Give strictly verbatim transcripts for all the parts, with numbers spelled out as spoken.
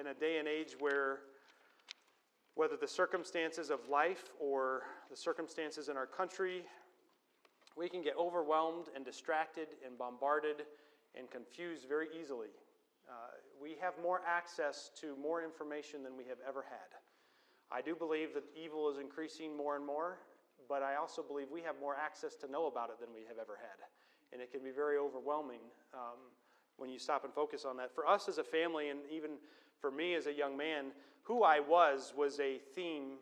in a day and age where whether the circumstances of life or the circumstances in our country, we can get overwhelmed and distracted and bombarded and confused very easily. Uh, we have more access to more information than we have ever had. I do believe that evil is increasing more and more, but I also believe we have more access to know about it than we have ever had. And it can be very overwhelming um, when you stop and focus on that. For us as a family, and even for me as a young man, who I was was a theme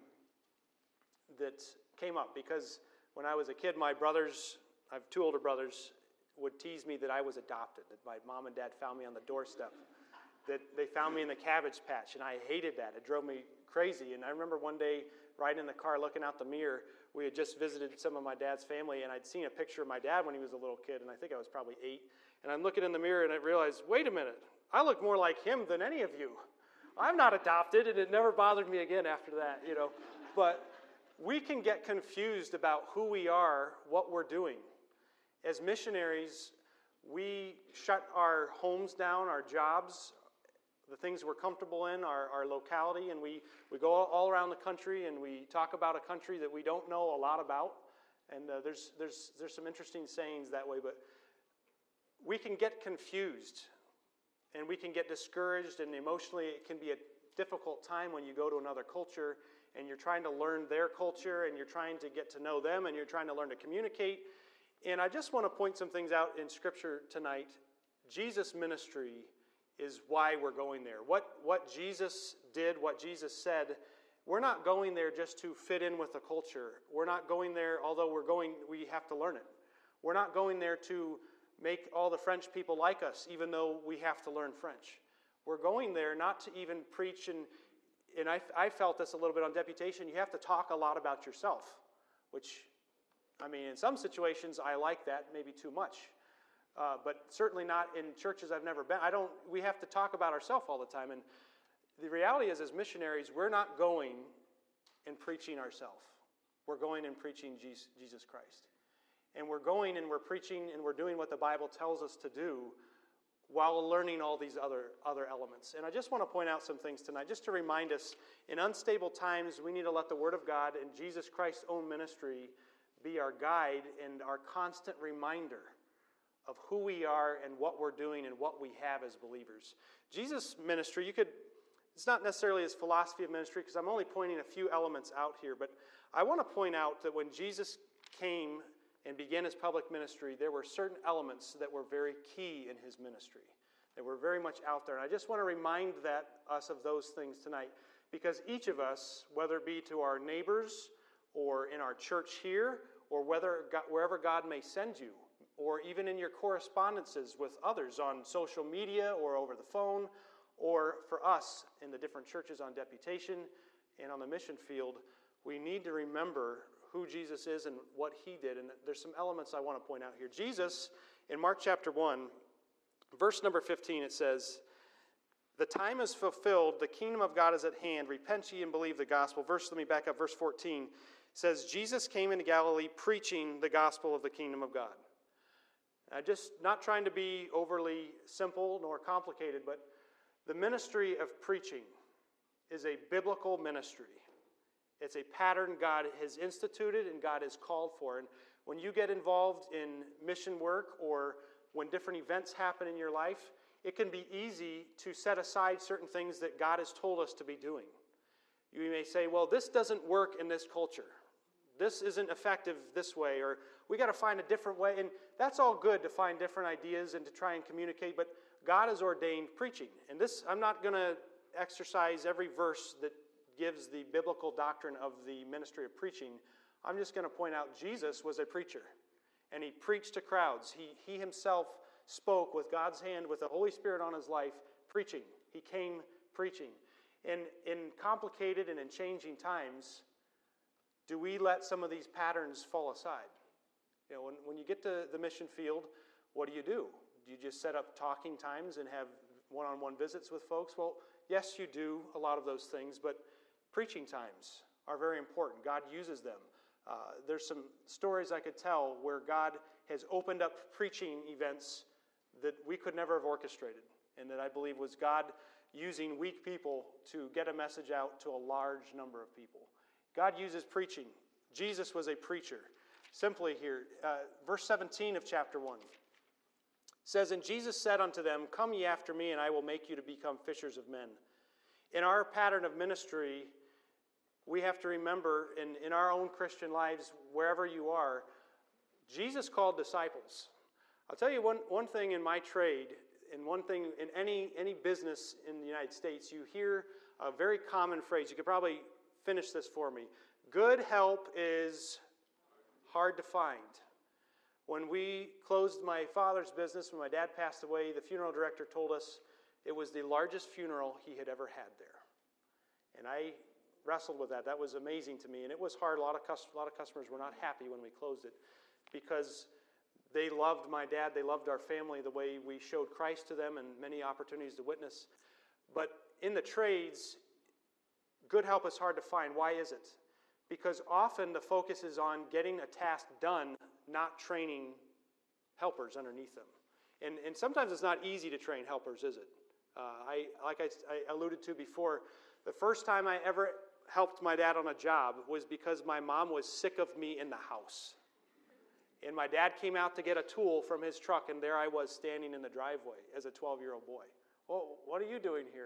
that came up. Because when I was a kid, my brothers, I have two older brothers, would tease me that I was adopted, that my mom and dad found me on the doorstep, that they found me in the cabbage patch, and I hated that. It drove me crazy. And I remember one day riding in the car looking out the mirror, we had just visited some of my dad's family, and I'd seen a picture of my dad when he was a little kid, and I think I was probably eight. And I'm looking in the mirror, and I realized, wait a minute, I look more like him than any of you. I'm not adopted, and it never bothered me again after that, you know. But we can get confused about who we are, what we're doing. As missionaries, we shut our homes down, our jobs, the things we're comfortable in, our, our locality, and we, we go all around the country and we talk about a country that we don't know a lot about. And uh, there's, there's, there's some interesting sayings that way, but we can get confused and we can get discouraged, and emotionally it can be a difficult time when you go to another culture and you're trying to learn their culture and you're trying to get to know them and you're trying to learn to communicate. And I just want to point some things out in Scripture tonight. Jesus' ministry is why we're going there. What, what Jesus did, what Jesus said, we're not going there just to fit in with the culture. We're not going there, although we're going, we have to learn it. We're not going there to make all the French people like us, even though we have to learn French. We're going there not to even preach, and, and I, I felt this a little bit on deputation, you have to talk a lot about yourself, which, I mean, in some situations I like that, maybe too much. Uh, but certainly not in churches I've never been. I don't. We have to talk about ourselves all the time. And the reality is, as missionaries, we're not going and preaching ourselves. We're going and preaching Jesus Christ. And we're going and we're preaching and we're doing what the Bible tells us to do while learning all these other, other elements. And I just want to point out some things tonight, just to remind us, in unstable times, we need to let the Word of God and Jesus Christ's own ministry be our guide and our constant reminder of who we are and what we're doing and what we have as believers. Jesus' ministry, you could, it's not necessarily his philosophy of ministry, because I'm only pointing a few elements out here, but I want to point out that when Jesus came and began his public ministry, there were certain elements that were very key in his ministry, that were very much out there. And I just want to remind that us of those things tonight, because each of us, whether it be to our neighbors or in our church here, or whether wherever God may send you, or even in your correspondences with others on social media or over the phone, or for us in the different churches on deputation and on the mission field, we need to remember who Jesus is and what he did. And there's some elements I want to point out here. Jesus, in Mark chapter one, verse number fifteen, it says, "The time is fulfilled, the kingdom of God is at hand. Repent ye and believe the gospel." Verse, let me back up, verse fourteen says, "Jesus came into Galilee preaching the gospel of the kingdom of God." I'm just not trying to be overly simple nor complicated, but the ministry of preaching is a biblical ministry. It's a pattern God has instituted and God has called for. And when you get involved in mission work or when different events happen in your life, it can be easy to set aside certain things that God has told us to be doing. You may say, well, this doesn't work in this culture. This isn't effective this way, or we got to find a different way. And that's all good to find different ideas and to try and communicate, but God has ordained preaching. And this, I'm not going to exercise every verse that gives the biblical doctrine of the ministry of preaching. I'm just going to point out Jesus was a preacher, and he preached to crowds. He, he himself spoke with God's hand, with the Holy Spirit on his life, preaching. He came preaching. And in complicated and in changing times, do we let some of these patterns fall aside? You know, when, when you get to the mission field, what do you do? Do you just set up talking times and have one-on-one visits with folks? Well, yes, you do a lot of those things, but preaching times are very important. God uses them. Uh, there's some stories I could tell where God has opened up preaching events that we could never have orchestrated, and that I believe was God using weak people to get a message out to a large number of people. God uses preaching. Jesus was a preacher. Simply here, uh, verse seventeen of chapter one says, "And Jesus said unto them, Come ye after me, and I will make you to become fishers of men." In our pattern of ministry, we have to remember in, in our own Christian lives, wherever you are, Jesus called disciples. I'll tell you one, one thing in my trade, and one thing in any, any business in the United States, you hear a very common phrase. You could probably finish this for me. Good help is hard to find. When we closed my father's business, when my dad passed away, the funeral director told us it was the largest funeral he had ever had there. And I wrestled with that. That was amazing to me. And it was hard. A lot of, cus- a lot of customers were not happy when we closed it because they loved my dad. They loved our family, the way we showed Christ to them and many opportunities to witness. But in the trades, good help is hard to find. Why is it? Because often the focus is on getting a task done, not training helpers underneath them. And, and sometimes it's not easy to train helpers, is it? Uh, I, like I, I alluded to before, the first time I ever helped my dad on a job was because my mom was sick of me in the house. And my dad came out to get a tool from his truck, and there I was standing in the driveway as a twelve-year-old boy. Well, what are you doing here?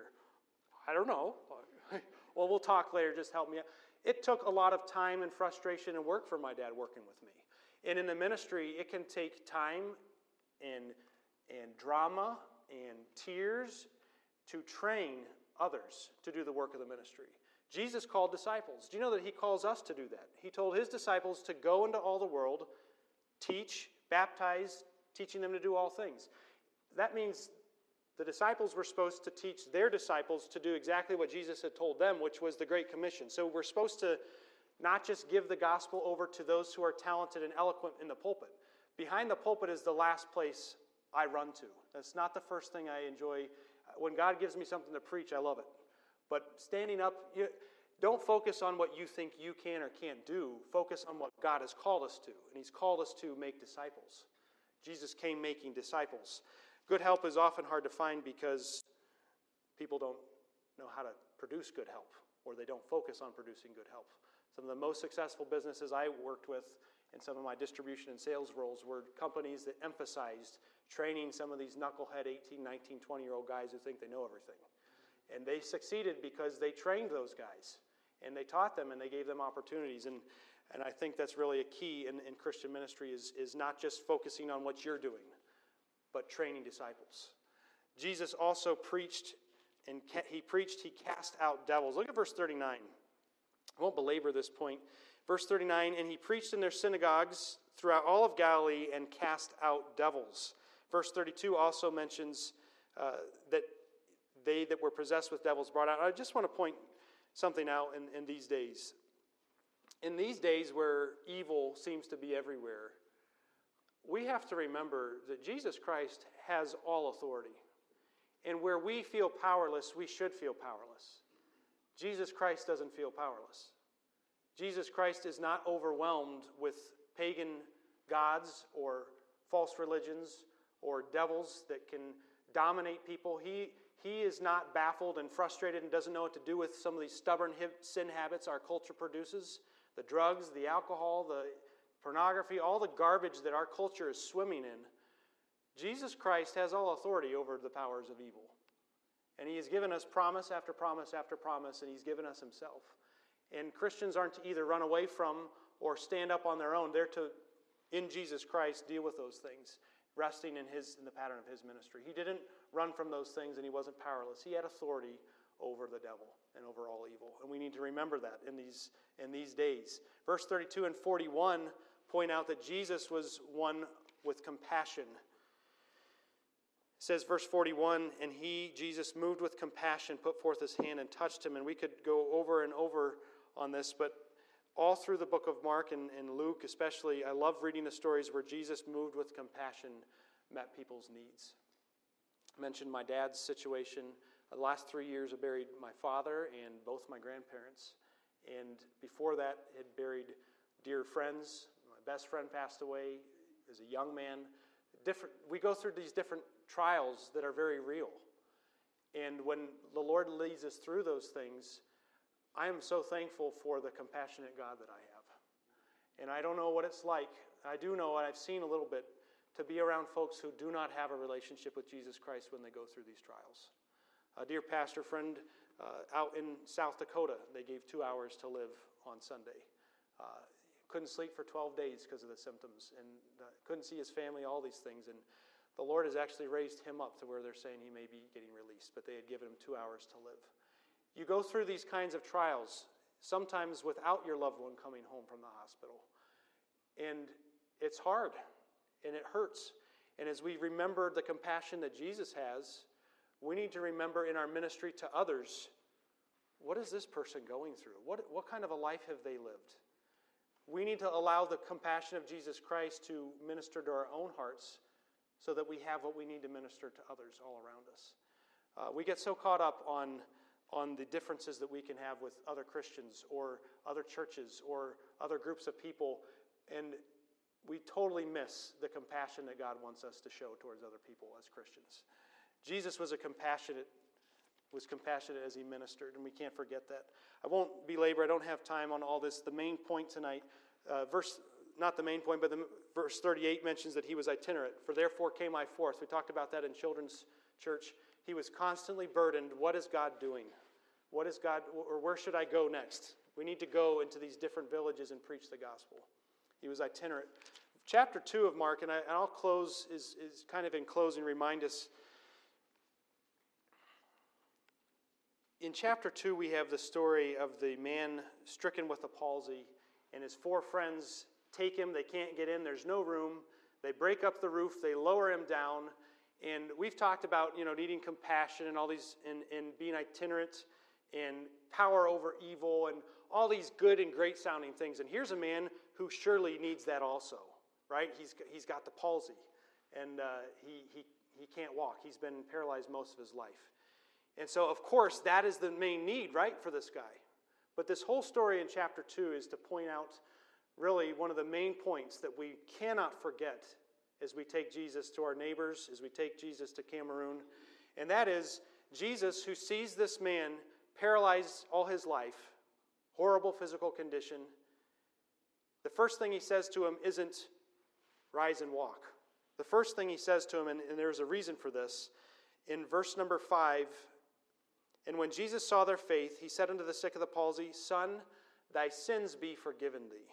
I don't know. Well, we'll talk later. Just help me out. It took a lot of time and frustration and work for my dad working with me. And in the ministry, it can take time and, and drama and tears to train others to do the work of the ministry. Jesus called disciples. Do you know that he calls us to do that? He told his disciples to go into all the world, teach, baptize, teaching them to do all things. That means the disciples were supposed to teach their disciples to do exactly what Jesus had told them, which was the Great Commission. So we're supposed to not just give the gospel over to those who are talented and eloquent in the pulpit. Behind the pulpit is the last place I run to. That's not the first thing I enjoy. When God gives me something to preach, I love it. But standing up, you, don't focus on what you think you can or can't do. Focus on what God has called us to. And he's called us to make disciples. Jesus came making disciples. Good help is often hard to find because people don't know how to produce good help, or they don't focus on producing good help. Some of the most successful businesses I worked with in some of my distribution and sales roles were companies that emphasized training some of these knucklehead eighteen, nineteen, twenty-year-old guys who think they know everything. And they succeeded because they trained those guys, and they taught them, and they gave them opportunities. And, and I think that's really a key in, in Christian ministry is, is not just focusing on what you're doing, but training disciples. Jesus also preached, and ca- he preached, he cast out devils. Look at verse thirty-nine. I won't belabor this point. Verse thirty-nine, and he preached in their synagogues throughout all of Galilee and cast out devils. Verse thirty-two also mentions uh, that they that were possessed with devils brought out. I just want to point something out in, in these days. In these days where evil seems to be everywhere, we have to remember that Jesus Christ has all authority. And where we feel powerless, we should feel powerless. Jesus Christ doesn't feel powerless. Jesus Christ is not overwhelmed with pagan gods or false religions or devils that can dominate people. He, he is not baffled and frustrated and doesn't know what to do with some of these stubborn sin habits our culture produces. The drugs, the alcohol, the pornography, all the garbage that our culture is swimming in. Jesus Christ has all authority over the powers of evil. And he has given us promise after promise after promise, and he's given us himself. And Christians aren't to either run away from or stand up on their own. They're to, in Jesus Christ, deal with those things, resting in his in the pattern of his ministry. He didn't run from those things, and he wasn't powerless. He had authority over the devil and over all evil. And we need to remember that in these, in these days. Verse thirty-two and forty-one point out that Jesus was one with compassion. It says, verse forty-one, and he, Jesus, moved with compassion, put forth his hand and touched him. And we could go over and over on this, but all through the book of Mark and, and Luke especially, I love reading the stories where Jesus moved with compassion, met people's needs. I mentioned my dad's situation. The last three years I buried my father and both my grandparents. And before that, had buried dear friends. My best friend passed away as a young man. Different. We go through these different trials that are very real. And when the Lord leads us through those things, I am so thankful for the compassionate God that I have. And I don't know what it's like. I do know, and I've seen a little bit, to be around folks who do not have a relationship with Jesus Christ when they go through these trials. A dear pastor friend uh, out in South Dakota, they gave two hours to live on Sunday. Uh, couldn't sleep for twelve days because of the symptoms, and uh, couldn't see his family, all these things. And the Lord has actually raised him up to where they're saying he may be getting released, but they had given him two hours to live. You go through these kinds of trials, sometimes without your loved one coming home from the hospital. And it's hard, and it hurts. And as we remember the compassion that Jesus has, we need to remember in our ministry to others, what is this person going through? What, what kind of a life have they lived? We need to allow the compassion of Jesus Christ to minister to our own hearts so that we have what we need to minister to others all around us. Uh, we get so caught up on, on the differences that we can have with other Christians or other churches or other groups of people, and we totally miss the compassion that God wants us to show towards other people as Christians. Jesus was a compassionate, was compassionate as he ministered, and we can't forget that. I won't belabor, I don't have time on all this. The main point tonight, uh, verse, not the main point, but the, verse thirty-eight mentions that he was itinerant. For therefore came I forth. We talked about that in children's church. He was constantly burdened. What is God doing? What is God, or where should I go next? We need to go into these different villages and preach the gospel. He was itinerant. Chapter two of Mark, and, I, and I'll close, is, is kind of in closing, remind us. In chapter two, we have the story of the man stricken with a palsy, and his four friends take him. They can't get in. There's no room. They break up the roof. They lower him down. And we've talked about, you know, needing compassion and all these, and, and being itinerant and power over evil and all these good and great sounding things. And here's a man who surely needs that also, right? He's, he's got the palsy, and uh, he, he, he can't walk. He's been paralyzed most of his life. And so, of course, that is the main need, right, for this guy. But this whole story in chapter two is to point out really one of the main points that we cannot forget as we take Jesus to our neighbors, as we take Jesus to Cameroon. And that is Jesus, who sees this man paralyzed all his life, horrible physical condition. The first thing he says to him isn't, rise and walk. The first thing he says to him, and, and there's a reason for this, in verse number five, and when Jesus saw their faith, he said unto the sick of the palsy, Son, thy sins be forgiven thee.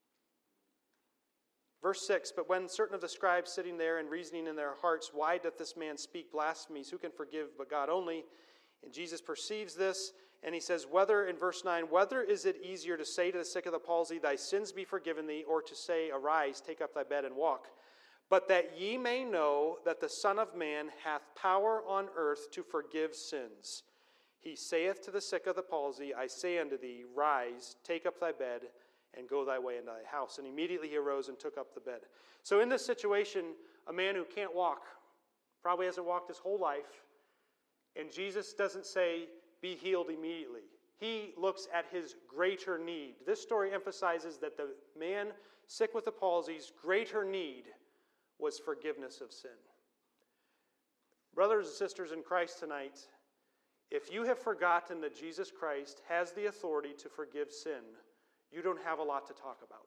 Verse six, but when certain of the scribes sitting there and reasoning in their hearts, why doth this man speak blasphemies? Who can forgive but God only? And Jesus perceives this, and he says, whether, in verse nine, whether is it easier to say to the sick of the palsy, thy sins be forgiven thee, or to say, arise, take up thy bed and walk? But that ye may know that the Son of Man hath power on earth to forgive sins. He saith to the sick of the palsy, I say unto thee, rise, take up thy bed, and go thy way into thy house. And immediately he arose and took up the bed. So in this situation, a man who can't walk, probably hasn't walked his whole life, and Jesus doesn't say, be healed immediately. He looks at his greater need. This story emphasizes that the man sick with the palsy's greater need was forgiveness of sin. Brothers and sisters in Christ tonight, if you have forgotten that Jesus Christ has the authority to forgive sin, you don't have a lot to talk about.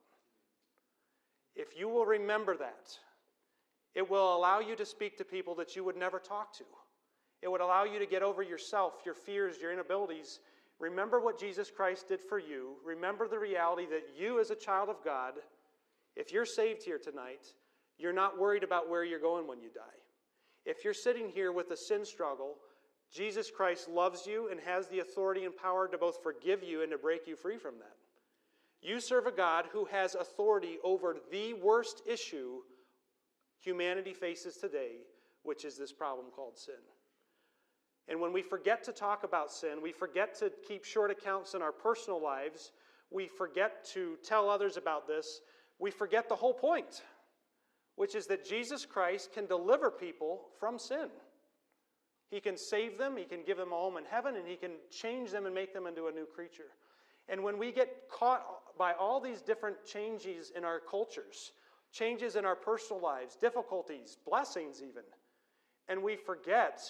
If you will remember that, it will allow you to speak to people that you would never talk to. It would allow you to get over yourself, your fears, your inabilities. Remember what Jesus Christ did for you. Remember the reality that you as a child of God, if you're saved here tonight, you're not worried about where you're going when you die. If you're sitting here with a sin struggle, Jesus Christ loves you and has the authority and power to both forgive you and to break you free from that. You serve a God who has authority over the worst issue humanity faces today, which is this problem called sin. And when we forget to talk about sin, we forget to keep short accounts in our personal lives, we forget to tell others about this, we forget the whole point, which is that Jesus Christ can deliver people from sin. He can save them, he can give them a home in heaven, and he can change them and make them into a new creature. And when we get caught by all these different changes in our cultures, changes in our personal lives, difficulties, blessings even, and we forget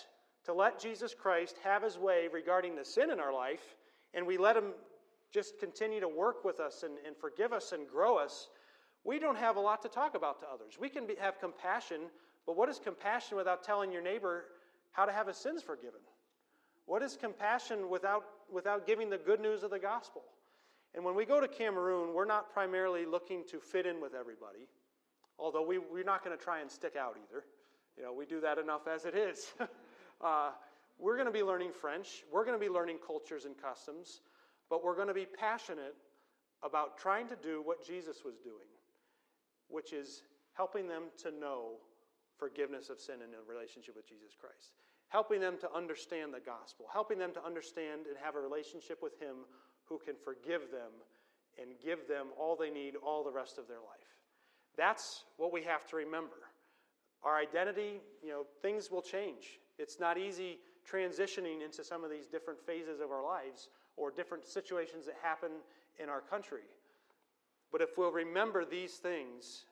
to let Jesus Christ have his way regarding the sin in our life, and we let him just continue to work with us and, and forgive us and grow us, we don't have a lot to talk about to others. We can be, have compassion, but what is compassion without telling your neighbor how to have his sins forgiven? What is compassion without, without giving the good news of the gospel? And when we go to Cameroon, we're not primarily looking to fit in with everybody, although we, we're not going to try and stick out either. You know, we do that enough as it is. uh, we're going to be learning French. We're going to be learning cultures and customs, but we're going to be passionate about trying to do what Jesus was doing, which is helping them to know forgiveness of sin in a relationship with Jesus Christ, helping them to understand the gospel, helping them to understand and have a relationship with him who can forgive them and give them all they need all the rest of their life. That's what we have to remember. Our identity, you know, things will change. It's not easy transitioning into some of these different phases of our lives or different situations that happen in our country. But if we'll remember these things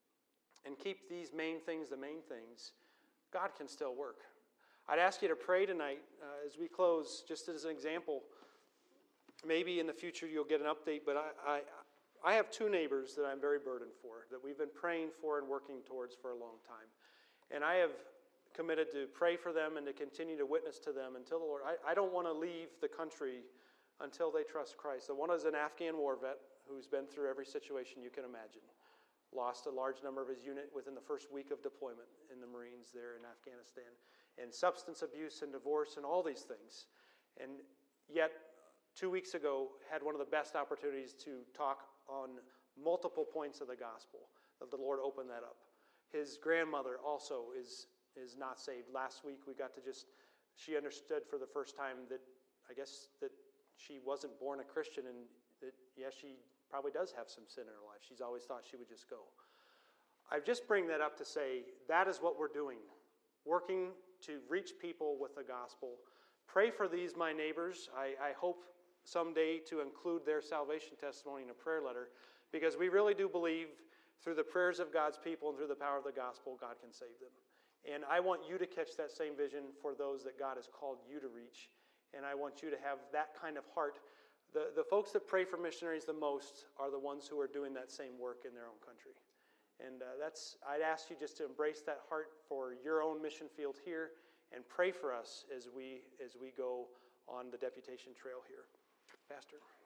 and keep these main things the main things, God can still work. I'd ask you to pray tonight uh, as we close, just as an example. Maybe in the future you'll get an update, but I, I, I have two neighbors that I'm very burdened for, that we've been praying for and working towards for a long time. And I have committed to pray for them and to continue to witness to them until the Lord. I, I don't want to leave the country until they trust Christ. The one is an Afghan war vet who's been through every situation you can imagine. Lost a large number of his unit within the first week of deployment in the Marines there in Afghanistan. And substance abuse and divorce and all these things. And yet, two weeks ago, had one of the best opportunities to talk on multiple points of the gospel. That the Lord opened that up. His grandmother also is, is not saved. Last week we got to just, she understood for the first time that, I guess, that she wasn't born a Christian and that, yes, she probably does have some sin in her life. She's always thought she would just go. I just bring that up to say that is what we're doing. Working to reach people with the gospel. Pray for these, my neighbors. I, I hope someday to include their salvation testimony in a prayer letter, because we really do believe through the prayers of God's people and through the power of the gospel, God can save them. And I want you to catch that same vision for those that God has called you to reach. And I want you to have that kind of heart. The, the folks that pray for missionaries the most are the ones who are doing that same work in their own country. And uh, that's, I'd ask you just to embrace that heart for your own mission field here and pray for us as we, as we go on the deputation trail here. Pastor.